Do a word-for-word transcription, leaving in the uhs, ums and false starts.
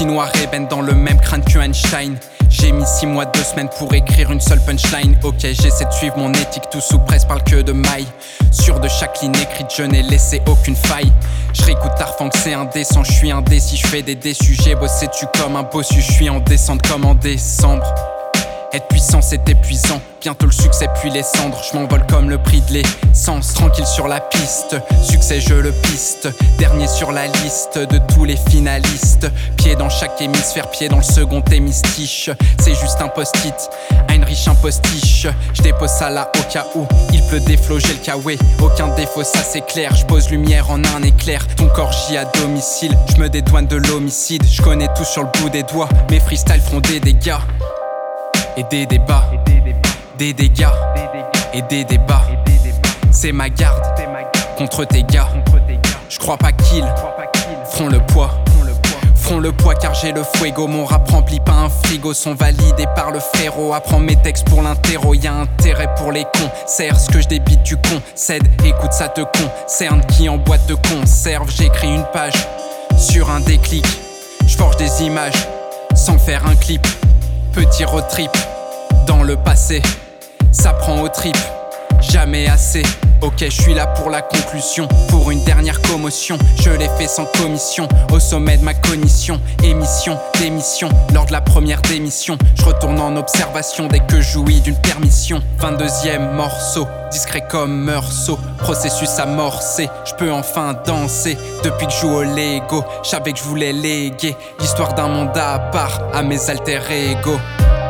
noir ébène dans le même crâne que Einstein. J'ai mis six mois, deux semaines pour écrire une seule punchline. Ok, j'essaie de suivre mon éthique, tout sous presse parle que de maille. Sûr de chaque ligne écrite, je n'ai laissé aucune faille. Je réécoute Tarfang, c'est indécent, je suis indécis, je fais des déçus. J'ai bossé tu comme un bossu, je suis en descente comme en décembre. Être puissant c'est épuisant, bientôt le succès puis les cendres. Je m'envole comme le prix de l'essence, tranquille sur la piste. Succès je le piste, dernier sur la liste de tous les finalistes. Pied dans chaque hémisphère, pied dans le second hémistiche. C'est juste un post-it, Heinrich un postiche. Je dépose ça là au cas où il pleut des flots, j'ai le kawaii. Aucun défaut ça c'est clair, je pose lumière en un éclair. Ton corps gît à domicile, je me dédouane de l'homicide. Je connais tout sur le bout des doigts, mes freestyles feront des dégâts. Et des débats, des dégâts, et des débats. C'est ma garde contre tes gars. Je crois pas qu'ils feront le poids. Feront le poids car j'ai le fuego. Mon rap remplit pas un frigo. Sont validés par le frérot. Apprends mes textes pour l'interro. Y'a intérêt pour les concerts. Ce que je débite tu concèdes. Écoute ça te concerne. Qui en boîte de conserve. J'écris une page sur un déclic. Je forge des images sans faire un clip. Petit road trip dans le passé, ça prend aux tripes, jamais assez. Ok, je suis là pour la conclusion, pour une dernière commotion. Je l'ai fait sans commission, au sommet de ma cognition. Émission, démission, lors de la première démission. Je retourne en observation dès que je jouis d'une permission. vingt-deuxième morceau, discret comme meursault. Processus amorcé, je peux enfin danser. Depuis que je joue au Lego, je savais que je voulais léguer l'histoire d'un monde à part à mes alter ego.